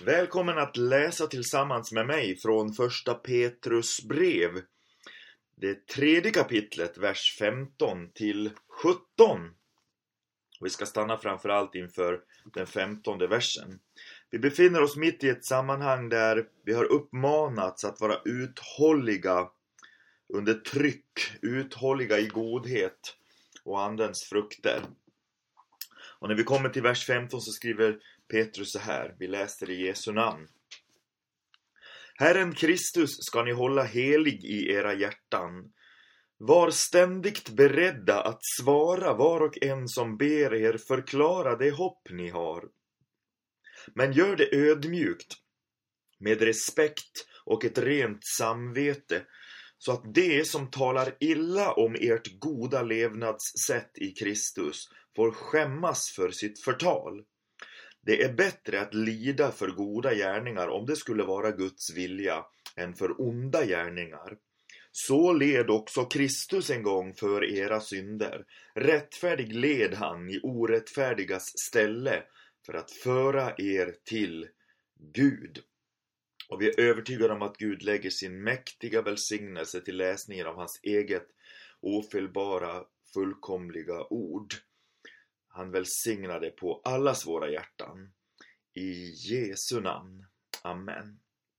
Välkommen att läsa tillsammans med mig från första Petrus brev. Det 3:e kapitlet, vers 15 till 17. Vi ska stanna framförallt inför den 15:e versen. Vi befinner oss mitt i ett sammanhang där vi har uppmanats att vara uthålliga under tryck, uthålliga i godhet och andens frukter. Och när vi kommer till vers 15 så skriver Petrus så här, vi läser i Jesu namn. Herren Kristus ska ni hålla helig i era hjärtan. Var ständigt beredda att svara var och en som ber er förklara det hopp ni har. Men gör det ödmjukt, med respekt och ett rent samvete, så att det som talar illa om ert goda levnadssätt i Kristus får skämmas för sitt förtal. Det är bättre att lida för goda gärningar om det skulle vara Guds vilja än för onda gärningar. Så led också Kristus en gång för era synder. Rättfärdig led han i orättfärdigas ställe för att föra er till Gud. Och vi är övertygade om att Gud lägger sin mäktiga välsignelse till läsningen av hans eget ofelbara, fullkomliga ord. Han välsignade på allas våra hjärtan. I Jesu namn. Amen.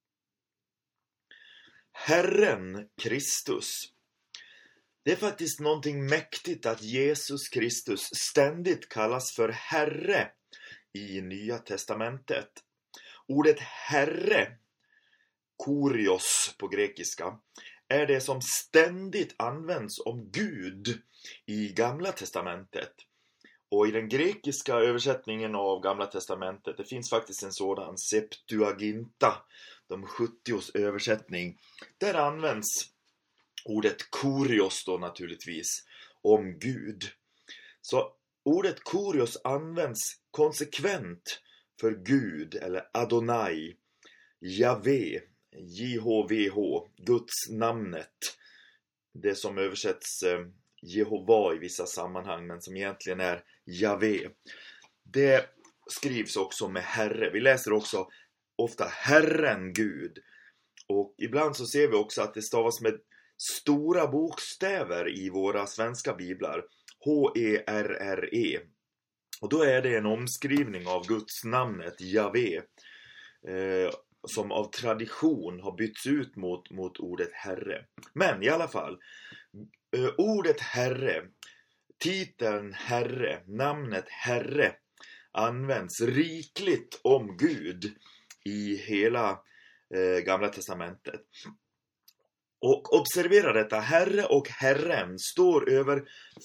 Herren Kristus. Det är faktiskt någonting mäktigt att Jesus Kristus ständigt kallas för Herre i Nya testamentet. Ordet Herre, Kurios på grekiska, är det som ständigt används om Gud i Gamla testamentet. Och i den grekiska översättningen av Gamla testamentet, det finns faktiskt en sådan, Septuaginta, de 70:s översättning. Där används ordet Kurios då naturligtvis om Gud. Så ordet Kurios används konsekvent för Gud eller Adonai, Jave, JHVH, Guds namnet. Det som översätts Jehova i vissa sammanhang men som egentligen är Jave. Det skrivs också med Herre. Vi läser också ofta Herren Gud. Och ibland så ser vi också att det stavas med stora bokstäver i våra svenska biblar. H-E-R-R-E. Och då är det en omskrivning av Guds namnet Jave. Som av tradition har bytts ut mot ordet Herre. Men i alla fall, ordet Herre, titeln Herre, namnet Herre används rikligt om Gud i hela Gamla testamentet. Och observera detta, Herre och Herren står över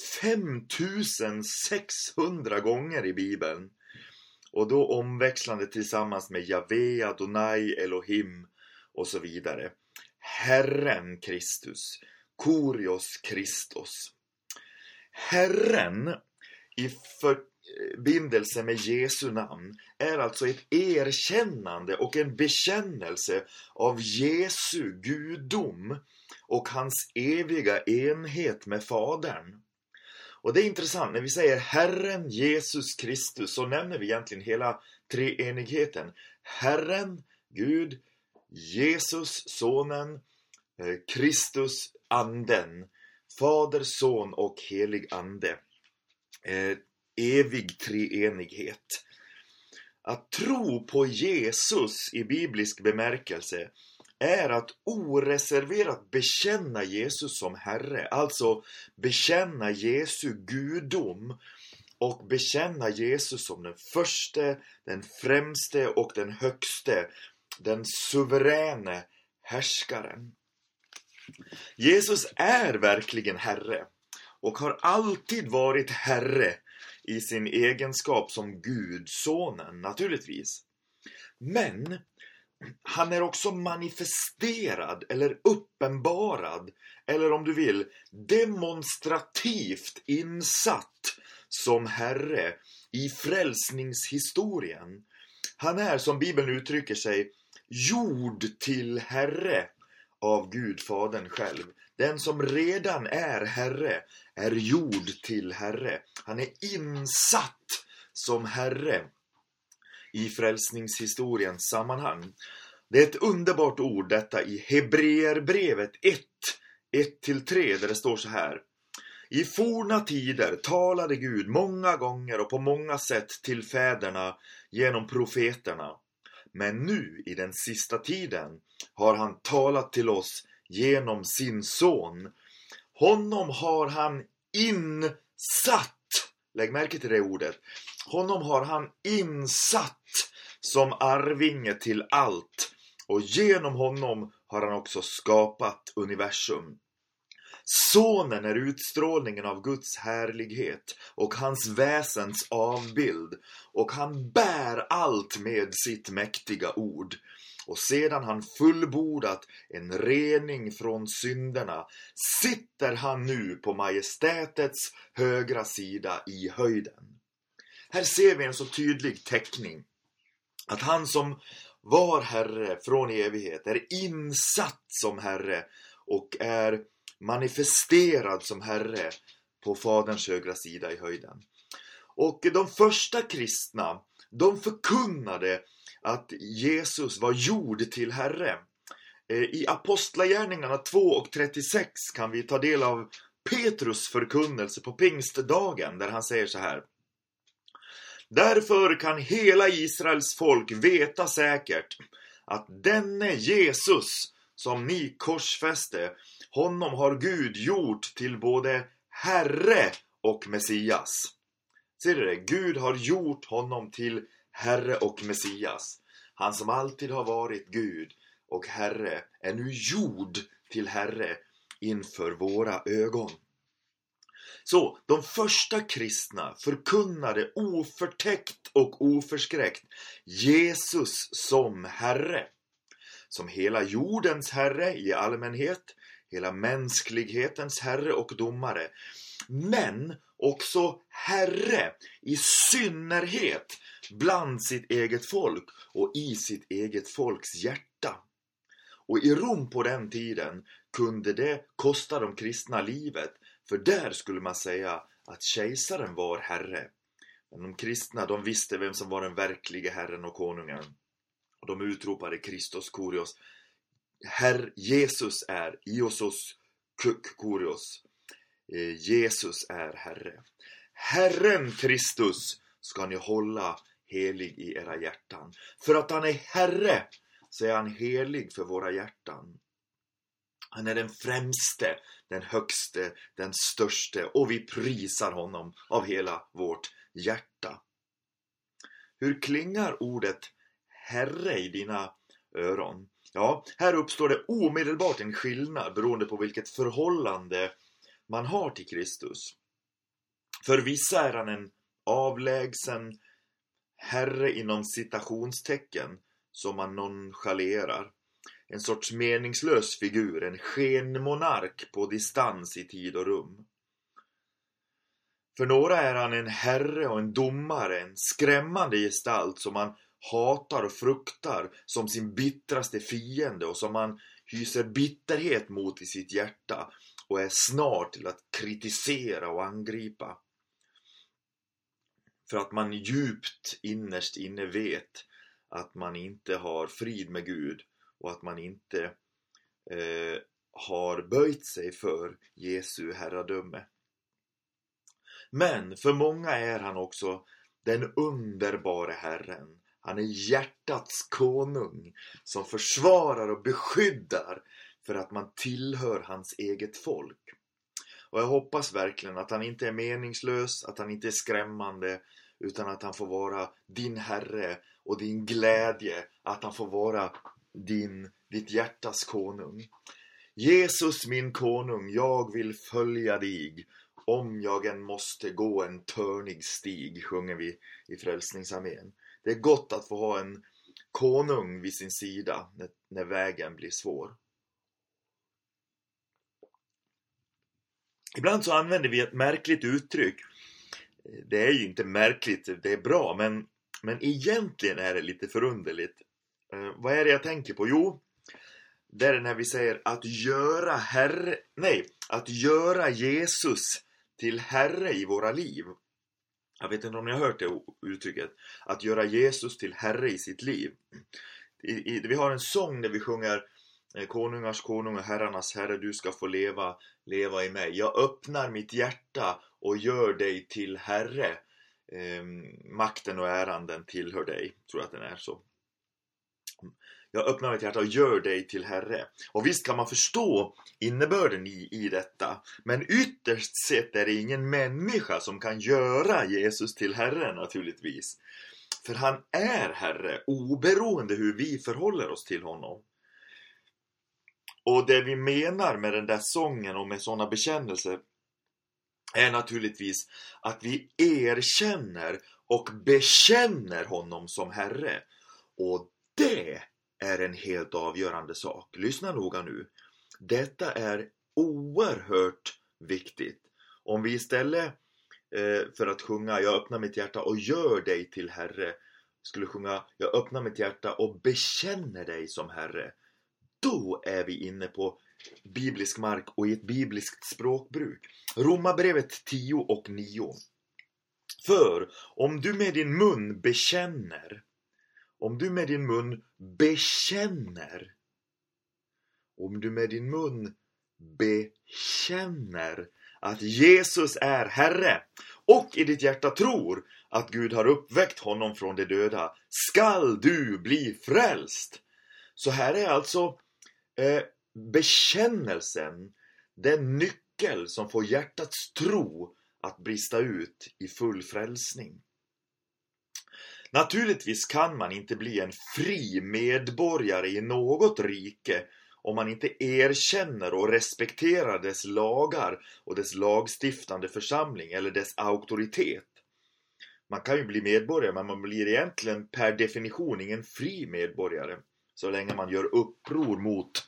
5600 gånger i Bibeln. Och då omväxlande tillsammans med Jave, Adonai, Elohim och så vidare. Herren Kristus, Kurios Kristus. Herren i förbindelse med Jesu namn är alltså ett erkännande och en bekännelse av Jesu gudom och hans eviga enhet med Fadern. Och det är intressant, när vi säger Herren Jesus Kristus så nämner vi egentligen hela treenigheten. Herren, Gud, Jesus, Sonen, Kristus, Anden, Fader, Son och helig Ande. Evig treenighet. Att tro på Jesus i biblisk bemärkelse är att oreserverat bekänna Jesus som Herre. Alltså bekänna Jesu gudom och bekänna Jesus som den första, den främste och den högste, den suveräne härskaren. Jesus är verkligen Herre och har alltid varit Herre i sin egenskap som Gud, sonen naturligtvis. Men han är också manifesterad eller uppenbarad, eller om du vill, demonstrativt insatt som Herre i frälsningshistorien. Han är, som Bibeln uttrycker sig, gjord till Herre av Gud Fadern själv. Den som redan är Herre är gjord till Herre. Han är insatt som Herre i frälsningshistoriens sammanhang. Det är ett underbart ord detta i Hebreerbrevet 1, 1-3, där det står så här: I forna tider talade Gud många gånger och på många sätt till fäderna genom profeterna. Men nu i den sista tiden har han talat till oss genom sin son. Honom har han insatt. Lägg märke till det ordet. Honom har han insatt som arvinge till allt. Och genom honom har han också skapat universum. Sonen är utstrålningen av Guds härlighet och hans väsens avbild, och han bär allt med sitt mäktiga ord. Och sedan han fullbordat en rening från synderna sitter han nu på majestätets högra sida i höjden. Här ser vi en så tydlig teckning att han som var Herre från evighet är insatt som Herre och är manifesterad som Herre på Faderns högra sida i höjden. Och de första kristna, de förkunnade att Jesus var gjord till Herre. I Apostlagärningarna 2:36 kan vi ta del av Petrus förkunnelse på pingstdagen, där han säger så här: Därför kan hela Israels folk veta säkert att denne Jesus som ni korsfäste, honom har Gud gjort till både Herre och Messias. Ser du det? Gud har gjort honom till Herre och Messias. Han som alltid har varit Gud och Herre är nu gjord till Herre inför våra ögon. Så de första kristna förkunnade oförtäckt och oförskräckt Jesus som Herre. Som hela jordens Herre i allmänhet, hela mänsklighetens Herre och domare. Men också Herre i synnerhet bland sitt eget folk och i sitt eget folks hjärta. Och i Rom på den tiden kunde det kosta de kristna livet, för där skulle man säga att kejsaren var Herre. Men de kristna, de visste vem som var den verkliga Herren och konungen. Och de utropade Christos Kurios. Jesus är Iosos Kurios. Jesus är Herre. Herren Kristus ska ni hålla helig i era hjärtan. För att han är Herre så är han helig för våra hjärtan. Han är den främste, den högste, den störste, och vi prisar honom av hela vårt hjärta. Hur klingar ordet Herre i dina öron? Ja, här uppstår det omedelbart en skillnad beroende på vilket förhållande man har till Kristus. För vissa är han en avlägsen Herre inom citationstecken som man nonchalerar. En sorts meningslös figur, en skenmonark på distans i tid och rum. För några är han en herre och en domare, en skrämmande gestalt som man hatar och fruktar som sin bittraste fiende och som man hyser bitterhet mot i sitt hjärta och är snar till att kritisera och angripa. För att man djupt innerst inne vet att man inte har frid med Gud och att man inte har böjt sig för Jesu herradöme. Men för många är han också den underbara Herren. Han är hjärtats konung som försvarar och beskyddar för att man tillhör hans eget folk. Och jag hoppas verkligen att han inte är meningslös, att han inte är skrämmande, utan att han får vara din Herre och din glädje, att han får vara ditt hjärtas konung. Jesus min konung, jag vill följa dig, om jag än måste gå en törnig stig, sjunger vi i Frälsningsarmén. Det är gott att få ha en konung vid sin sida när vägen blir svår. Ibland så använder vi ett märkligt uttryck. Det är ju inte märkligt, det är bra, men egentligen är det lite förunderligt. Vad är det jag tänker på? Jo, det är när vi säger att göra Jesus till Herre i våra liv. Jag vet inte om ni har hört det uttrycket. Att göra Jesus till herre i sitt liv. Vi har en sång där vi sjunger konungars konung och herrarnas herre, du ska få leva i mig. Jag öppnar mitt hjärta och gör dig till herre. Makten och äran, den tillhör dig. Tror att den är så. Jag öppnar mitt hjärta och gör dig till herre. Och visst kan man förstå innebörden i detta. Men ytterst sett är det ingen människa som kan göra Jesus till herre naturligtvis. För han är herre, oberoende hur vi förhåller oss till honom. Och det vi menar med den där sången och med sådana bekännelser är naturligtvis att vi erkänner och bekänner honom som herre. Och det är en helt avgörande sak. Lyssna noga nu. Detta är oerhört viktigt. Om vi istället för att sjunga jag öppnar mitt hjärta och gör dig till herre skulle sjunga jag öppnar mitt hjärta och bekänner dig som herre, då är vi inne på biblisk mark och i ett bibliskt språkbruk. Romarbrevet 10:9. För om du med din mun bekänner att Jesus är herre och i ditt hjärta tror att Gud har uppväckt honom från de döda, skall du bli frälst. Så här är alltså bekännelsen den nyckel som får hjärtats tro att brista ut i full frälsning. Naturligtvis kan man inte bli en fri medborgare i något rike om man inte erkänner och respekterar dess lagar och dess lagstiftande församling eller dess auktoritet. Man kan ju bli medborgare, men man blir egentligen per definition ingen fri medborgare så länge man gör uppror mot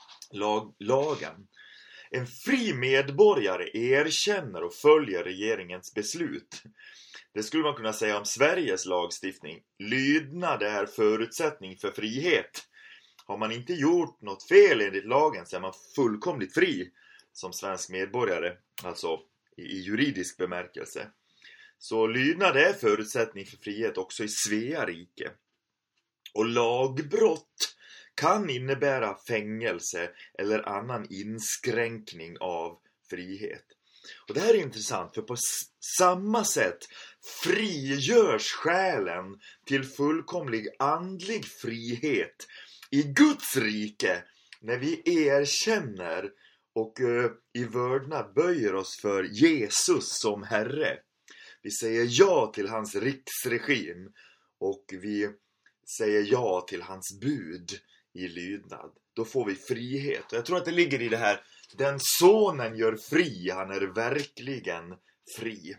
lagen. En fri medborgare erkänner och följer regeringens beslut. Det skulle man kunna säga om Sveriges lagstiftning. Lydnad är förutsättning för frihet. Har man inte gjort något fel enligt lagen så är man fullkomligt fri som svensk medborgare, alltså i juridisk bemärkelse. Så lydnad är förutsättning för frihet också i Svea rike. Och lagbrott kan innebära fängelse eller annan inskränkning av frihet. Och det här är intressant, för på samma sätt frigörs själen till fullkomlig andlig frihet i Guds rike när vi erkänner och i vördnad böjer oss för Jesus som Herre. Vi säger ja till hans riksregim och vi säger ja till hans bud i lydnad. Då får vi frihet. Och jag tror att det ligger i det här: den sonen gör fri, han är verkligen fri.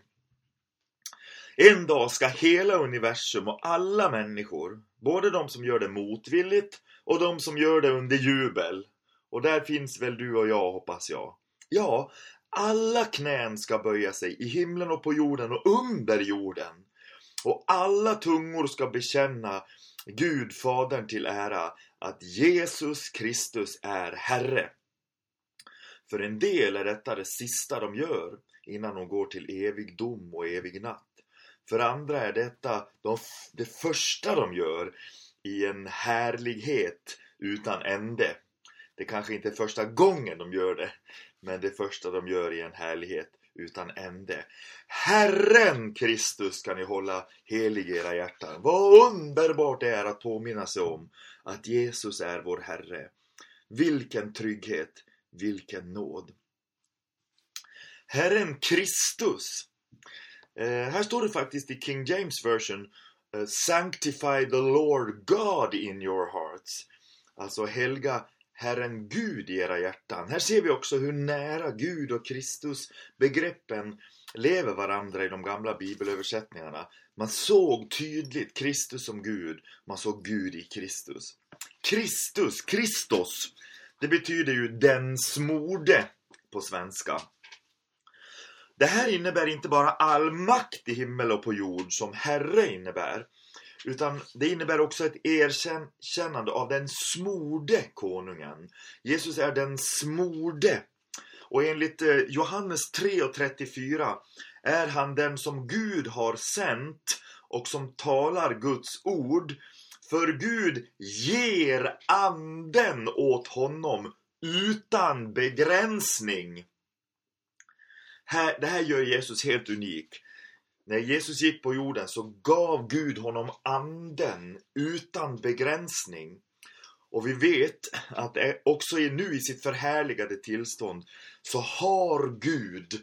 En dag ska hela universum och alla människor, både de som gör det motvilligt och de som gör det under jubel, och där finns väl du och jag, hoppas jag. Ja, alla knän ska böja sig i himlen och på jorden och under jorden. Och alla tungor ska bekänna Gud Fadern till ära att Jesus Kristus är Herre. För en del är detta det sista de gör innan de går till evig dom och evig natt. För andra är detta det första de gör i en härlighet utan ände. Det kanske inte är första gången de gör det, men det första de gör i en härlighet utan ände. Herren Kristus ska ni hålla helig i era hjärtan. Vad underbart det är att påminna sig om att Jesus är vår Herre. Vilken trygghet, vilken nåd. Herren Kristus. Här står det faktiskt i King James version: Sanctify the Lord God in your hearts. Alltså helga Herren Gud i era hjärtan. Här ser vi också hur nära Gud och Kristus begreppen lever varandra i de gamla bibelöversättningarna. Man såg tydligt Kristus som Gud. Man såg Gud i Kristus. Kristus. Det betyder ju den smorde på svenska. Det här innebär inte bara all makt i himmel och på jord som Herre innebär, utan det innebär också ett erkännande av den smorde konungen. Jesus är den smorde. Och enligt Johannes 3:34 är han den som Gud har sänt och som talar Guds ord. För Gud ger anden åt honom utan begränsning. Det här gör Jesus helt unik. När Jesus gick på jorden så gav Gud honom anden utan begränsning. Och vi vet att också nu i sitt förhärligade tillstånd så har Gud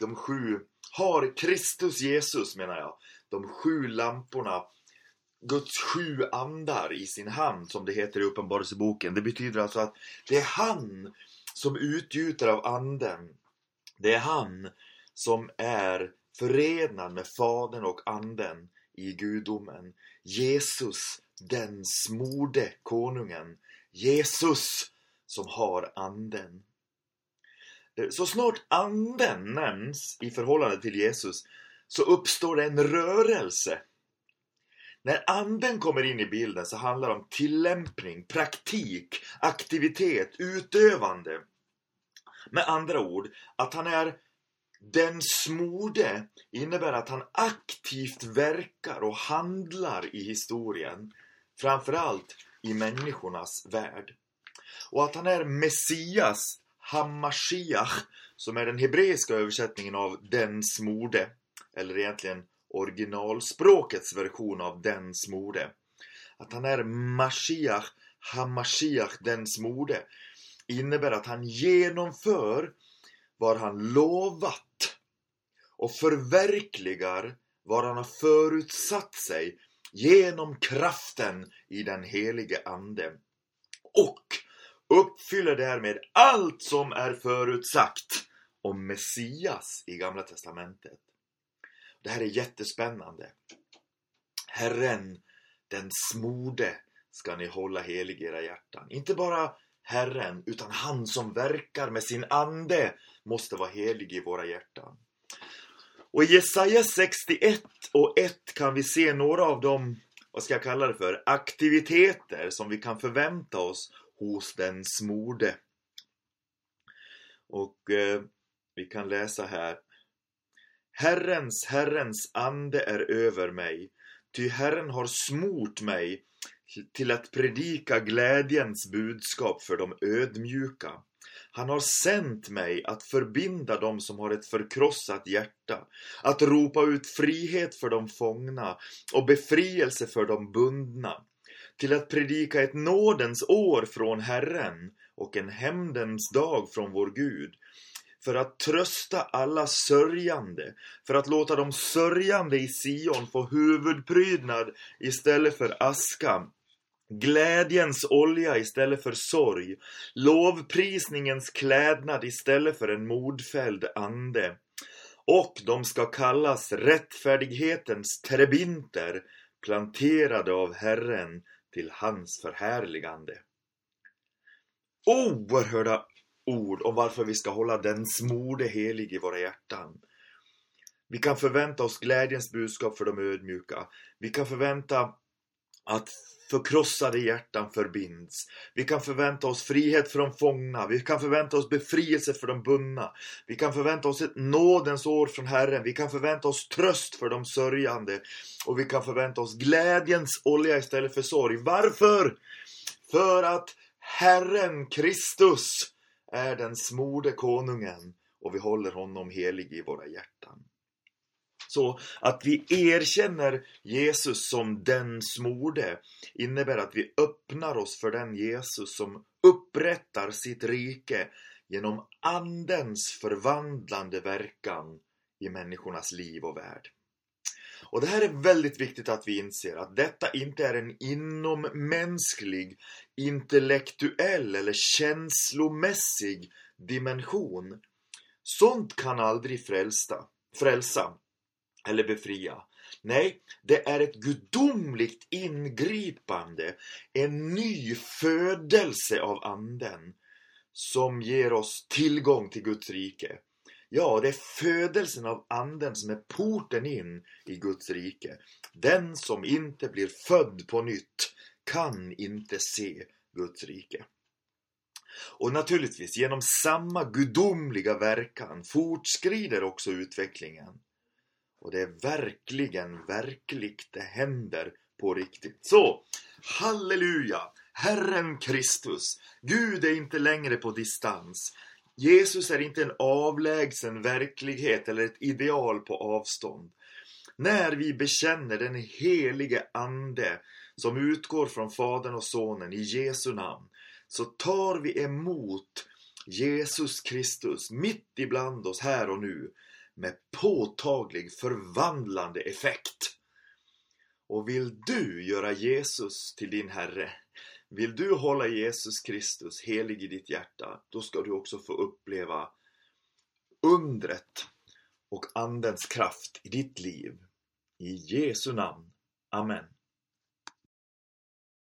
har Kristus Jesus, menar jag, de 7 lamporna, Guds 7 andar i sin hand, som det heter i Uppenbarelseboken. Det betyder alltså att det är han som utgjuter av anden. Det är han som är förenad med Fadern och anden i gudomen. Jesus, den smorde konungen. Jesus som har anden. Så snart anden nämns i förhållande till Jesus så uppstår det en rörelse. När anden kommer in i bilden så handlar det om tillämpning, praktik, aktivitet, utövande. Med andra ord, att han är den smorde innebär att han aktivt verkar och handlar i historien, framförallt i människornas värld. Och att han är Messias, Hamashiach, som är den hebreiska översättningen av den smorde, eller egentligen originalspråkets version av den smorde. Att han är Mashiach, Hamashiach, den smorde, innebär att han genomför vad han lovat och förverkligar vad han har förutsatt sig genom kraften i den helige ande. Och uppfyller därmed allt som är förutsagt om Messias i Gamla testamentet. Det här är jättespännande. Herren, den smorde, ska ni hålla helig i era hjärtan. Inte bara Herren, utan han som verkar med sin ande måste vara helig i våra hjärtan. Och i Jesaja 61:1 kan vi se några av de, vad ska jag kalla det för, aktiviteter som vi kan förvänta oss hos den smorde. Och vi kan läsa här. Herrens ande är över mig, ty Herren har smort mig till att predika glädjens budskap för de ödmjuka. Han har sänt mig att förbinda dem som har ett förkrossat hjärta, att ropa ut frihet för de fångna och befrielse för de bundna, till att predika ett nådens år från Herren och en hämndens dag från vår Gud, för att trösta alla sörjande, för att låta de sörjande i Sion få huvudprydnad istället för aska, glädjens olja istället för sorg, lovprisningens klädnad istället för en modfälld ande. Och de ska kallas rättfärdighetens terebinter, planterade av Herren till hans förhärligande. Oerhörda ord om varför vi ska hålla den smorde helig i våra hjärtan. Vi kan förvänta oss glädjens budskap för de ödmjuka. Vi kan förvänta att förkrossade hjärtan förbinds. Vi kan förvänta oss frihet för de fångna. Vi kan förvänta oss befrielse för de bundna. Vi kan förvänta oss ett nådens år från Herren. Vi kan förvänta oss tröst för de sörjande. Och vi kan förvänta oss glädjens olja istället för sorg. Varför? För att Herren Kristus är den smorde konungen och vi håller honom helig i våra hjärtan. Så att vi erkänner Jesus som den smorde innebär att vi öppnar oss för den Jesus som upprättar sitt rike genom andens förvandlande verkan i människornas liv och värld. Och det här är väldigt viktigt att vi inser att detta inte är en inommänsklig, intellektuell eller känslomässig dimension. Sånt kan aldrig frälsa eller befria. Nej, det är ett gudomligt ingripande, en ny födelse av anden som ger oss tillgång till Guds rike. Ja, det är födelsen av anden som är porten in i Guds rike. Den som inte blir född på nytt kan inte se Guds rike. Och naturligtvis, genom samma gudomliga verkan fortskrider också utvecklingen. Och det är verkligen verkligt, det händer på riktigt. Så, halleluja! Herren Kristus, Gud är inte längre på distans. Jesus är inte en avlägsen verklighet eller ett ideal på avstånd. När vi bekänner den helige ande som utgår från Fadern och Sonen i Jesu namn, så tar vi emot Jesus Kristus mitt ibland oss här och nu med påtaglig förvandlande effekt. Och vill du göra Jesus till din Herre, vill du hålla Jesus Kristus helig i ditt hjärta, då ska du också få uppleva undret och andens kraft i ditt liv. I Jesu namn. Amen.